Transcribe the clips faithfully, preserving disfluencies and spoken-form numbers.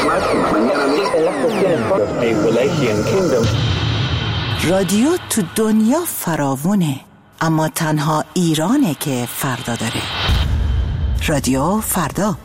رادیو تو دنیا فراوونه، اما تنها ایرانه که فردا داره. رادیو فردا.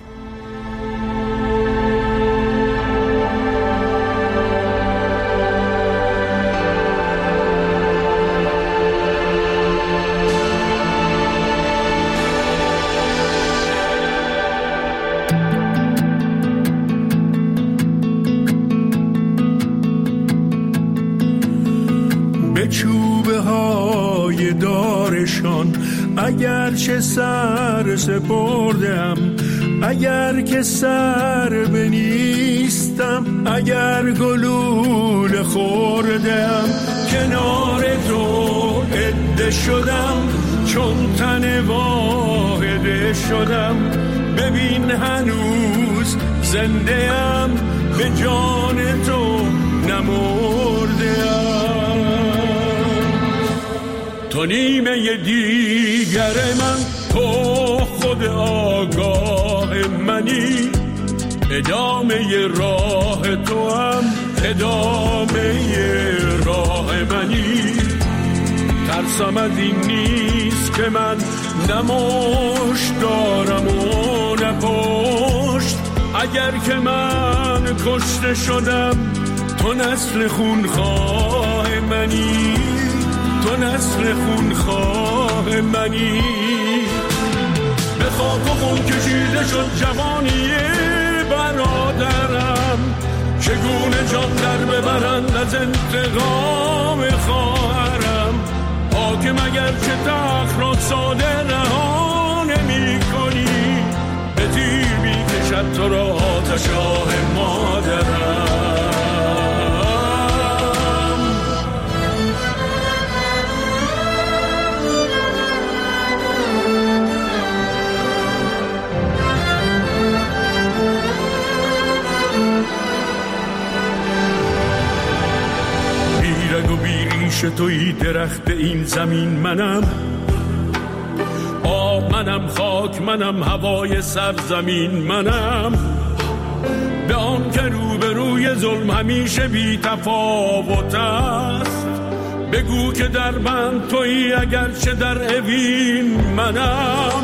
چوبه های دارشان اگر چه سر سپردم، اگر که سر بنیستم، اگر گلوله خوردم، کنار تو عده شدم، چون تن واحده شدم. ببین هنوز زنده ام، به جان تو نمرده ام. تو نیمه دیگر من، تو خود آگاه منی، ادامه راه تو هم ادامه راه منی. ترسم از این نیست که من نمشت دارم و نپشت، اگر که من کشته شدم، تو نسل خونخواه منی، تو نسل خونخواه منی. به خاک و خون کشیده شد جوانی برادرم، چگونه جان در ببرند از انتقام خواهرم. حاکم اگر چه تخت را ساده رها نمی کنی، به تیر می کشد تو را آتش آه مادرم. بیرگ و بیریش توی درخت این زمین منم، آب منم، خاک منم، هوای سرزمین منم. به آن که روبروی ظلم همیشه بی تفاوت است، بگو که در من تویی اگرچه در اوین منم.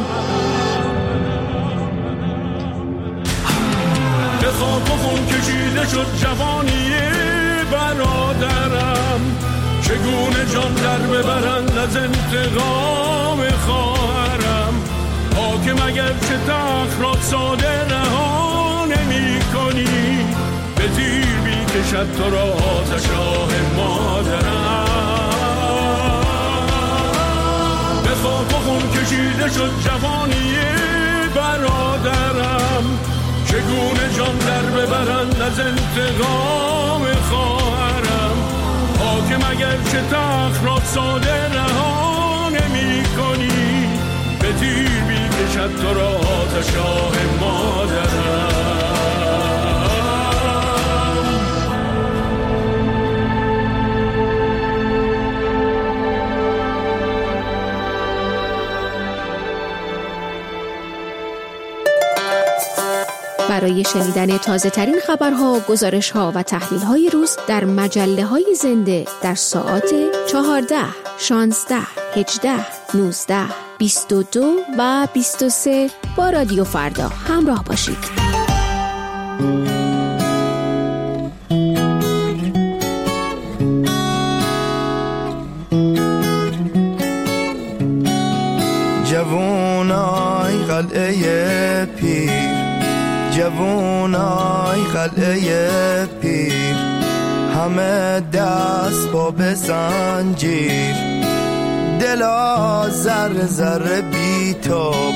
به خاک و خون کشیده شد جوانی برادرم، چگونه جان در ببرند از انتقام خواهرم. حاکم اگر چه تخت را ساده رها نمی کنی، به تیر می کشد تو را آتش آه مادرم. به خاک و خون کشیده شد جوانی برادرم، چگونه جان در ببرند از انتقام خواهرم. حاکم اگر چه تخت را ساده رها نمی کنی، به تیر می کشد تو را آتش آه مادرم. برای شنیدن تازه ترین خبرها، گزارش‌ها و تحلیل‌های روز در مجله‌های زنده در ساعات چهارده، شانزده، هجده، نوزده، بیست و دو و بیست و سه با رادیو فردا همراه باشید. جوانای قلعه پیر، جوانای قلعه پیر، همه دست با به زنجیر، دلا ذره ذره بیتاب،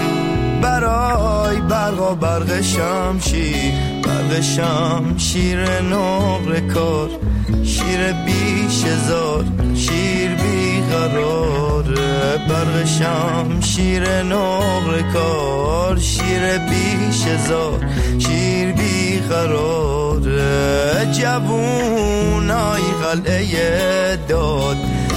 برای برق و برق شمشیر، برق شمشیر نقل کار، شیر بیش هزار، شیر بی قرار، برق شمشیر نقل کار، شیر بیش هزار، شیر بی قرار. جوونای قلعه داد،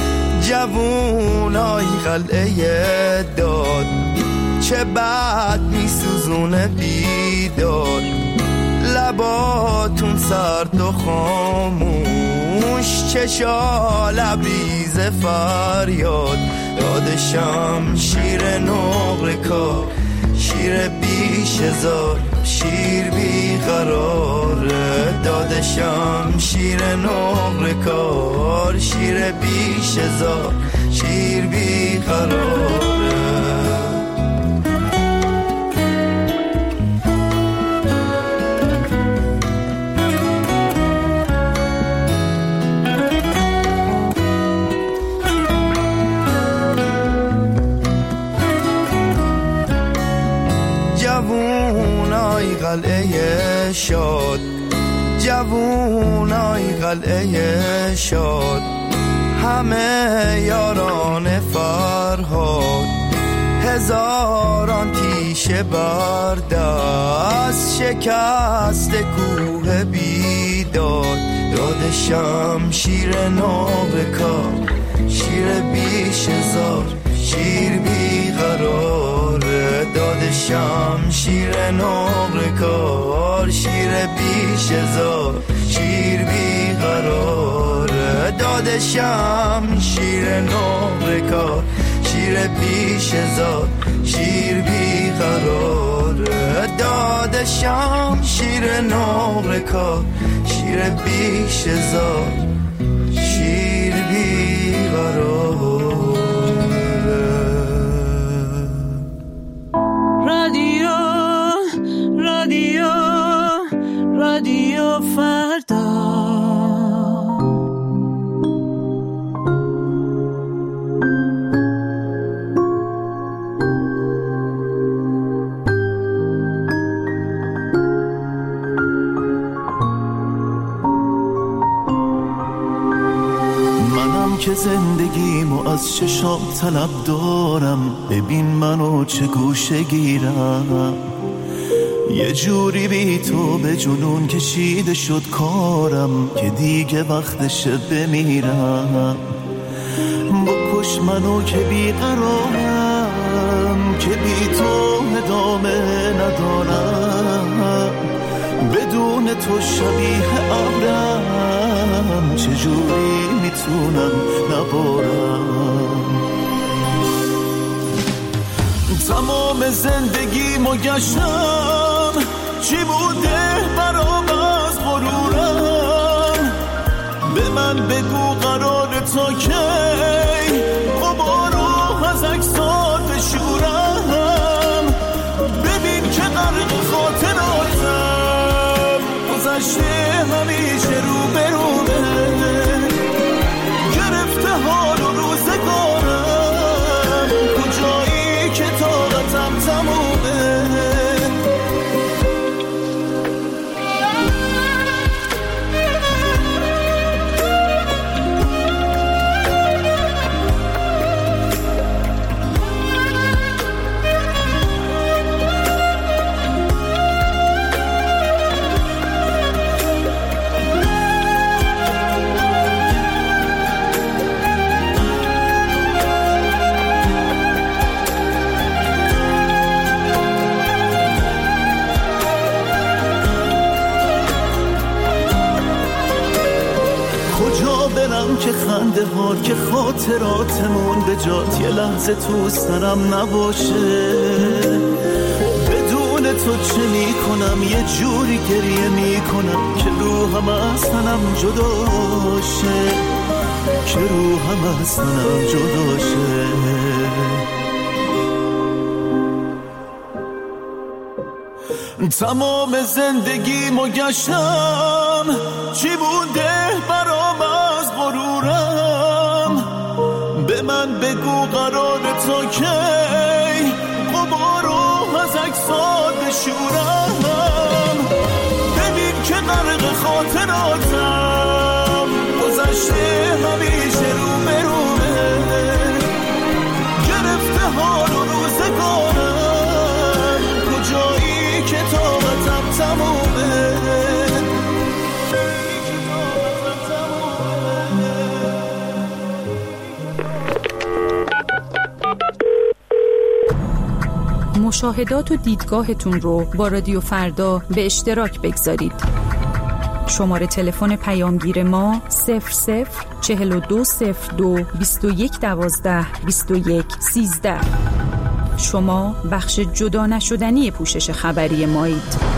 جوونای قلعه داد، چه بد می سوزونه بیداد، لبا سرد و خاموش چشا لبریز فریاد داد شمشیر نقره کار شیر بیش هزار شیر بی قرار داد شمشیر نقره کار شیر بیش هزار شیر بی قرار جوونای قلعه شاد جوونای قلعه شاد همه یاران فرهاد هزاران تیشه بر دست شکست کوه بیداد داد شمشیر نقره کار شیر بیش هزار شیر بی قرار داد شمشیر نقره کار شیر بیش هزار شیر بی قرار داد شمشیر نقره کار شیر بیش هزار شیر بی قرار داد شمشیر نقره کار شیر بیش هزار شیر بی قرار رادیو رادیو رادیو فردا منم که زندگیمو از چشام طلب دارم ببین منو چه گوشه گیرم یه جوری بی تو به جنون کشیده شد کارم که دیگه وقتشه بمیرم بکش منو که بی قرارم که بی تو ادامه ندارم بدون تو شبیه ابرم چجوری میتونم نبارم تمام زندگیمو گشتم چی بوده برام از غرورم به من بگو قرار تا کی غبارو از عکسات بشورم ببین که غرق خاطراتم گذشته همیشه رو به رومه گرفته حال و روزگارم کجایی که طاقتم تمومه که خنده ها که خاطراتمون به جات یه لحظه تو سرم نباشه بدون تو چه میکنم یه جوری گریه میکنم که روحم از تنم جداشه که روحم از تنم جداشه تمام زندگیمو گشتم چی بوده برام از غرورم به من بگو قرار تا کی غبارو از عکسات بشورم ببین که غرق خاطراتم گذشته همیشه رو به رومه گرفته حال و روزگارم کجایی که طاقتم تمومه مشاهدات و دیدگاهتون رو با رادیو فردا به اشتراک بگذارید. شماره تلفن پیامگیر ما صفر صفر چهل و دو صفر دو بیست و یک دوازده بیست و یک سیزده. شما بخش جدا نشدنی پوشش خبری مایید.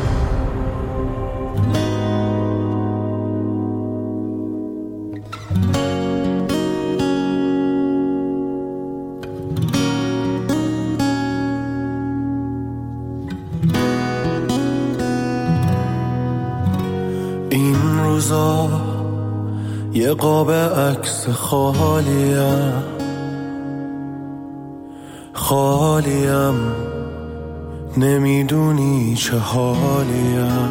این روزا یه قاب عکس خالیم خالیم نمیدونی چه حالیم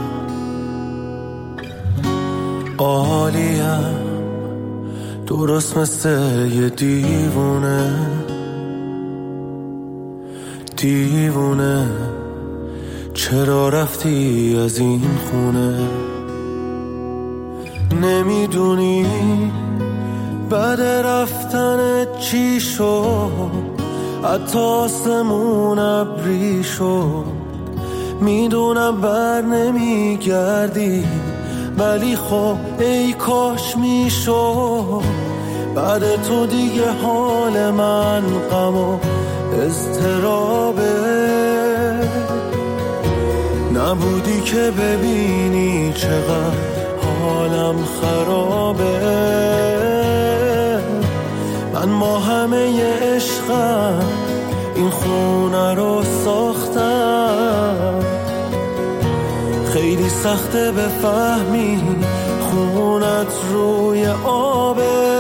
عالیم درست مثل یه دیوونه دیوونه چرا رفتی از این خونه نمیدونی بعد رفتن چی شد حتی آسمون ابری شد میدونم بر نمیگردی ولی خب ای کاش میشد بعد تو دیگه حال من غم و اضطرابه نبودی که ببینی چقدر حالم خرابه من با همه عشقم این خونه رو ساختم خیلی سخته بفهمی خونت روی آبه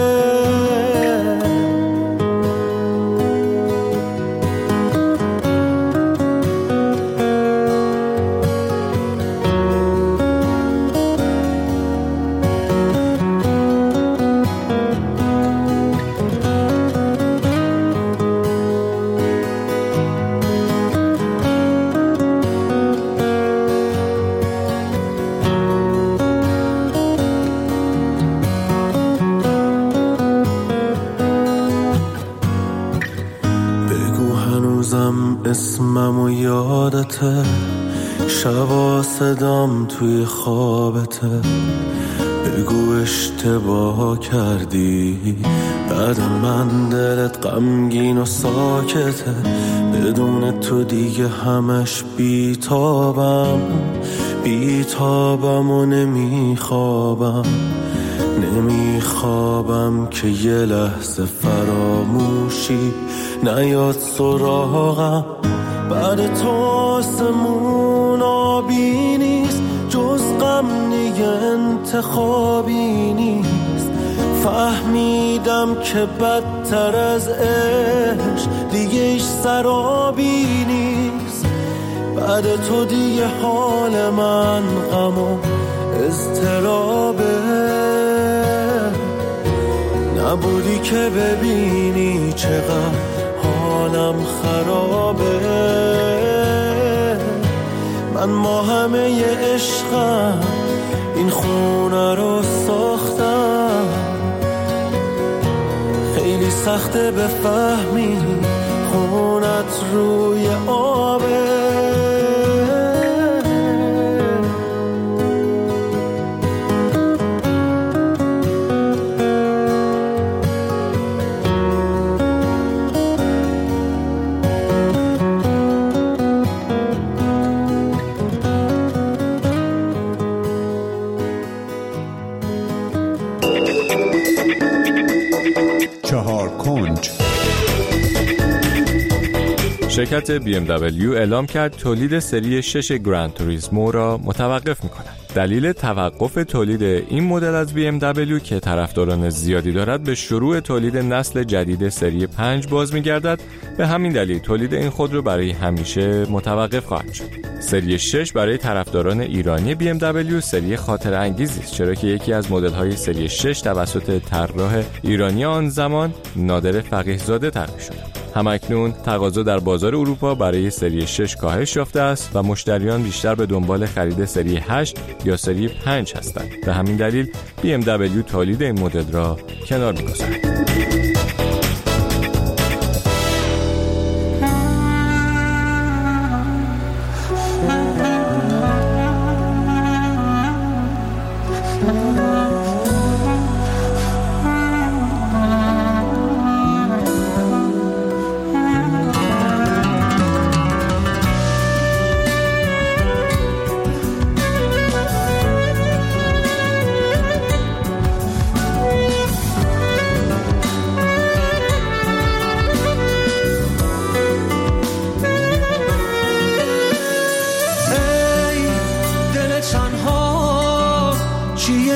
اسمم و یادته شبا صدام توی خوابته بگو اشتباه کردی بعد من دلت غمگین و ساکته بدون تو دیگه همش بیتابم بیتابم و نمیخوابم نمیخوابم که یه لحظه فراموشی نیاد سراغم بعد تو آسمون آبی نیست جز غم دیگه انتخابی نیست فهمیدم که بدتر از عشق دیگه ایش سرابی نیست بعد تو دیگه حال من غم و اضطرابه نبودی که ببینی چقدر حالم خرابه من با همه عشقم این خونه رو ساختم خیلی سخته بفهمی خونت روی آبه چهار کنج. شرکت بی ام دبلیو اعلام کرد تولید سری شش گرند توریسمو را متوقف می‌کند. دلیل توقف تولید این مدل از بی ام دبلیو که طرفداران زیادی دارد به شروع تولید نسل جدید سری پنج باز می‌گردد. به همین دلیل تولید این خودرو برای همیشه متوقف خواهد شد. سری شش برای طرفداران ایرانی بی ام دبلیو سری خاطر انگیزی است، چرا که یکی از مدل‌های سری شش توسط طراح ایرانی آن زمان نادر فقیه‌زاده طراحی شده. همکنون تقاضا در بازار اروپا برای سری شش کاهش یافته است و مشتریان بیشتر به دنبال خرید سری هشت یا سری پنج هستند. به همین دلیل بی ام دبلیو تولید این مدل را کنار می‌گذارد.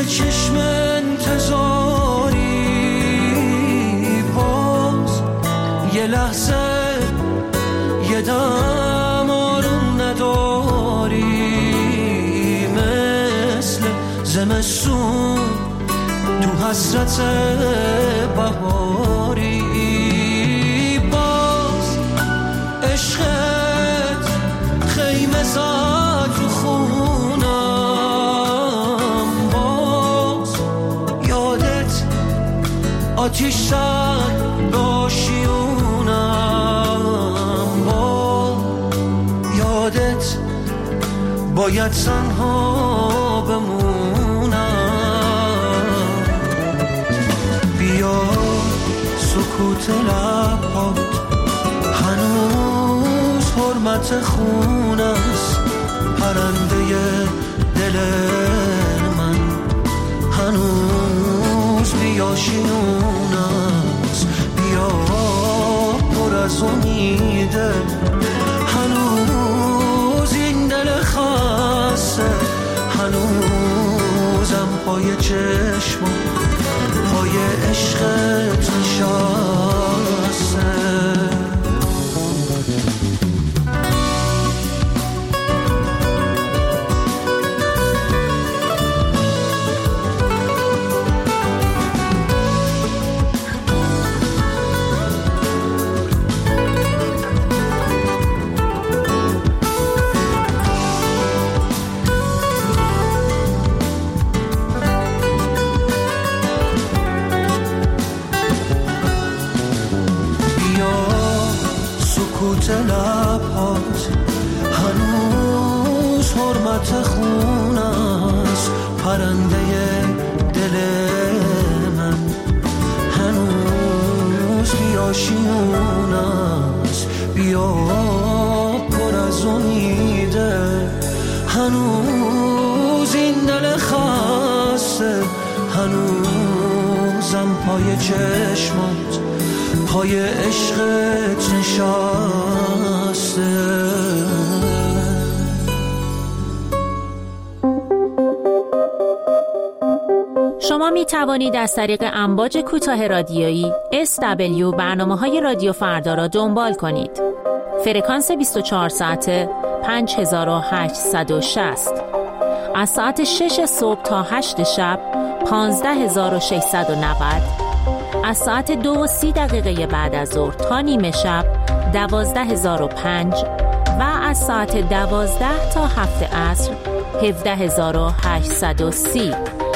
چشم انتظاری، باز یه لحظه یه دم آروم نداری، مثل زمستون تو حسرت بهاری، باز عشقت خیمه زد رو خونم، باز یادت آتیش زد باشیونم، باز یادت باید تنها بمونم. بیا سکوت لبات هنوز حرمت خون است، پرنده دل من هنوز بیاشیون است، بیا پر از امیده هنوز این دل خسته، هنوزم پای چشم پای عشقت نشسته. لبات هنوز حرمت خون است، پرنده دل من هنوز بیاشیون است، بیا پر از امیده هنوز این دل خسته، هنوزم پای چشمات پای عشقت نشسته. شما می توانید از طریق امواج کوتاه رادیویی اس دبلیو برنامه‌های رادیو فردا را دنبال کنید. فرکانس بیست و چهار ساعته پنج هزار و هشتصد و شصت، از ساعت شش صبح تا هشت شب پانزده هزار و ششصد و نود، از ساعت دو و سی دقیقه بعد از ظهر تا نیمه شب دوازده هزار و پنج و از ساعت دوازده تا هفت عصر هفده هزار و هشتصد و سی.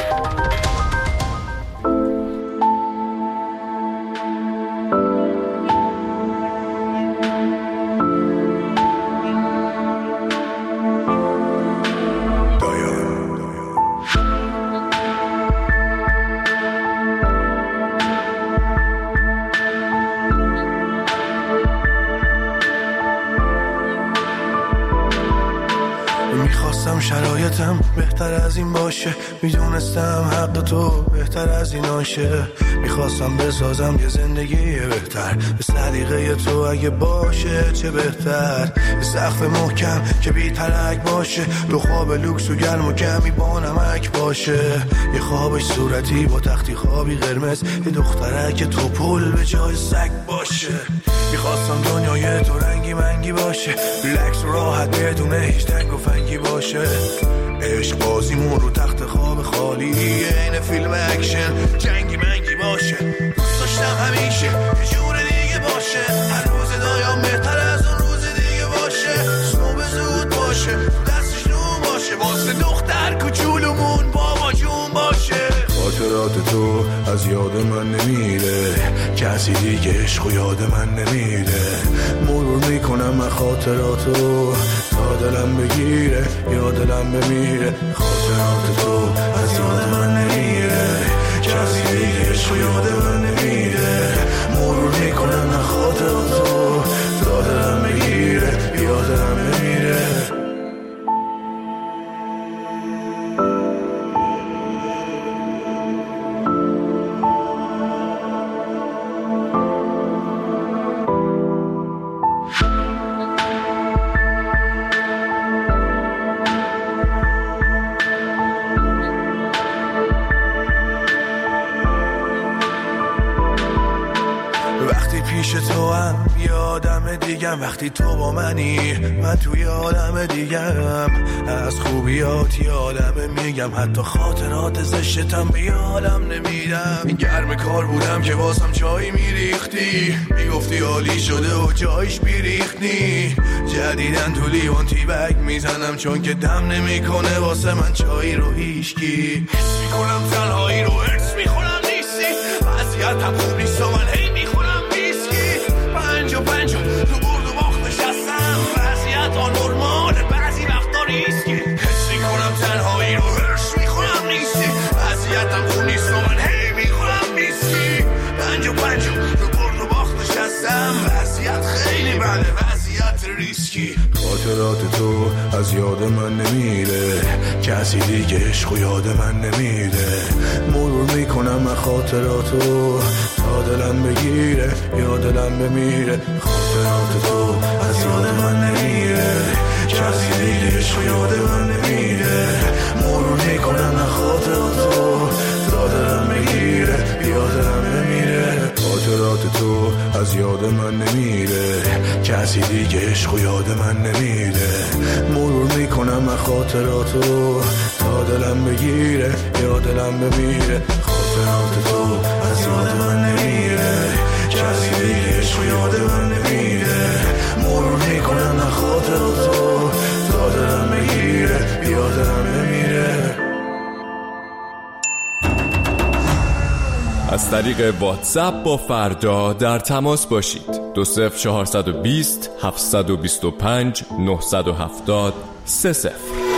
شرایطم بهتر از این باشه، میدونستم حق تو بهتر از این آشه، میخواستم بسازم یه زندگی بهتر به صدیقه تو، اگه باشه چه بهتر، یه سقف محکم که بی ترک باشه، دو خواب لوکس و گرم و کمی با نمک باشه، یه خوابش صورتی با تختی خوابی قرمز، یه دخترک تو پول به جای سگ باشه، میخواستم دنیای تو رنگی منگی باشه، ریلکس و راحت بدون هیچ تنگ و فنگی باشه، عشق بازیمون رو تخت خواب خالی این فیلم اکشن جنگی منگی باشه، دوست داشتم همیشه یه جور دیگه باشه، هر روز دایم بهتر از اون روز دیگه باشه، صبح زود باشه دستش نون باشه، واسه دختر کوچولومون بابا جون باشه، خاطرات تو از یاد من نمیره، کسی دیگه عشق و یاد من نمیره، مرور میکنم من خاطراتو تا دلم بگیره یا دلم بمیره، خاطرات تو از یاد من نمیره، کسی دیگه عشق و یاد من نمیره، مرور میکنم من خاطراتو تا دلم بگیره یا دلم بمیره. آدم دیگم وقتی تو با منی، من توی عالم دیگم. از خوبیات یه عالمه میگم، حتی خاطرات زشتم به عالم نمیدم. این گرم کار بودم که واسم چای میریختی، میگفتی عالی شده و جایش بیریختی. جدیدن تو لیوان تی بگ میزنم چون که دم نمیکنه واسه من چای رو هیشکی. حس میکنم تنهایی رو ارس میخونم نیستی، وضعیتم خوب نیست و من هی میخونم ویسکی. پنج و پنج و تو برد و باخت نشستم، وضعیت ها نرماله بعضی وقتا ریسکی. حس میکنم تنهایی رو ارس میخونم نیستی، وضعیتم خوب نیست و من هی میخونم ویسکی. پنج و پنج و تو برد و باخت نشستم، وضعیت خیلی بده، وضعیت ریسکی. خاطرات تو از یاد من نمیره، کسی دیگه عشق و یاد من نمیره. مرور میکنم من خاطراتو تا دلم بگیره یا دلم بمیره. خاطرات تو از یاد من نمیره، کسی دیگه عشق و یاد من نمیره. مرور میکنم من خاطراتو تا دلم بگیره یا دلم بمیره. خاطرات تو از یاد من نمیره، کسی دیگه عشق و یاد من نمیره. مرور میکنم من خاطراتو تا دلم بگیره یا دلم بمیره. خاطرات تو از یاد من نمیره، کسی دیگه عشق و یاد من نمیره. مرور میکنم من خاطراتو تا دلم بگیره یا دلم بمیره. از طریق واتساپ با فردا در تماس باشید. دو صفر چهارصد و بیست هفتصد و بیست و پنج نهصد و هفتاد سه صفر.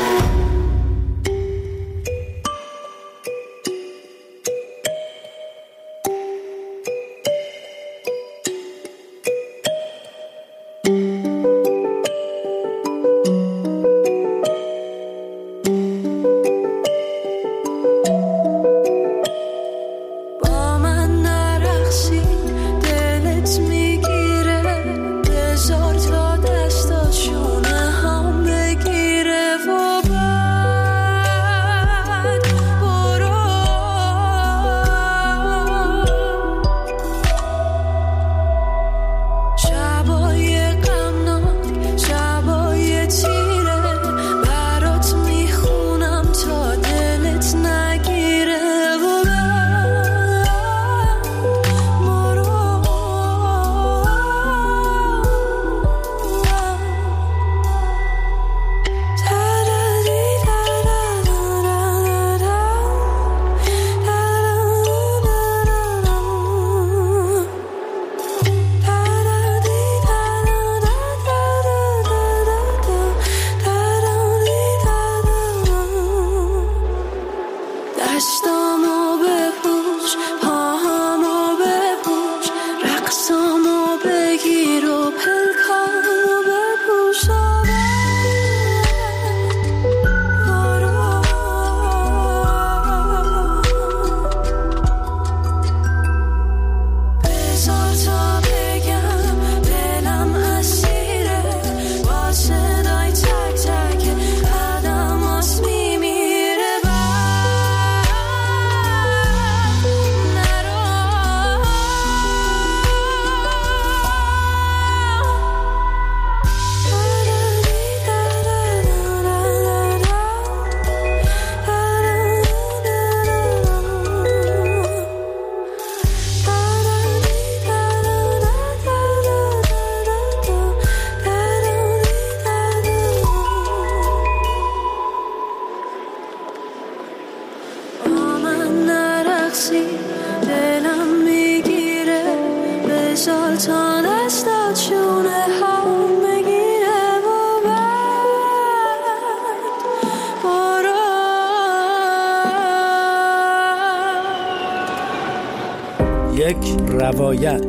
یک روایت.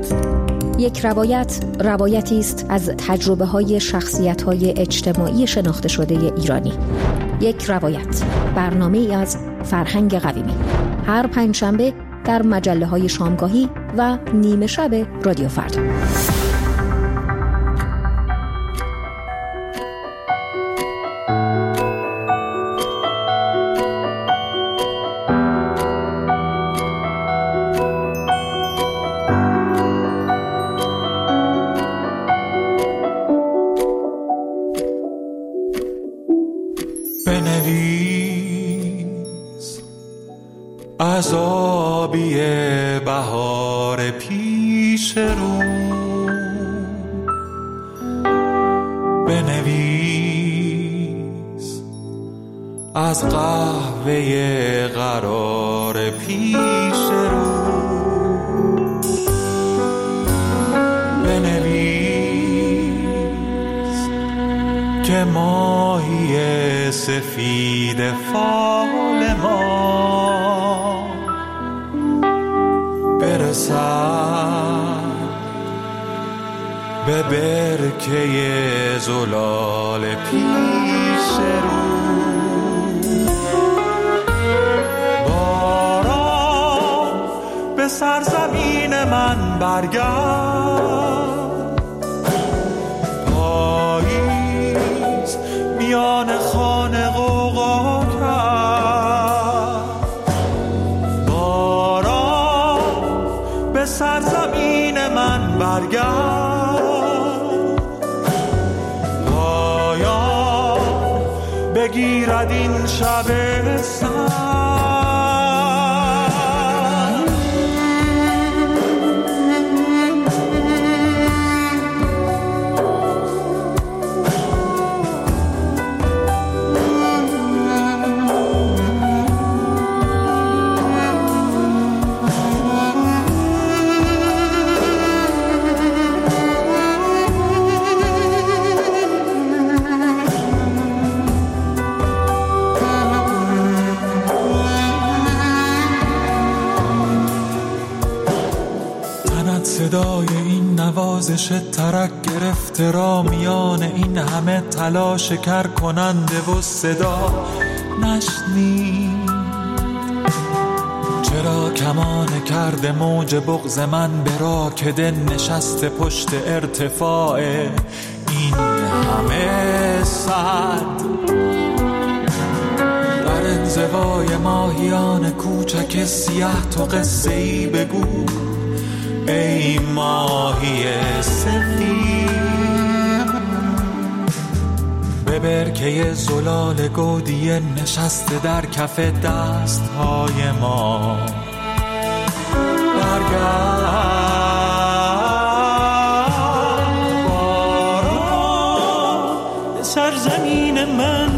یک روایت روایتی است از تجربه های شخصیت های اجتماعی شناخته شده ایرانی. یک روایت، برنامه ای از فرهنگ قویمی، هر پنجشنبه در مجله های شامگاهی و نیمه شب رادیو فردا. بنویس از آبی بهار پیش رو، بنویس از قهوه قرار پیش رو، بنویس که ماهی سفید فال ما برسد به برکه زلال پیش رو. باران به سرزمین من برگرد، پاییز میان خانه غوغا کرد. باران به سرزمین من برگرد، بگیرد این شب سر. صدای این نوازش ترک گرفته را میان این همه تلاش کر کننده و صدا نشنید. چرا کمان کرده موج بغض من به راکده نشسته پشت ارتفاع این همه صد؟ در انزوای ماهیان کوچک سیاه تو قصه ای بگو ای ماهی سفید، به برکه زلال گودی نشسته در کف دستهای ما برگرد. باران سرزمین من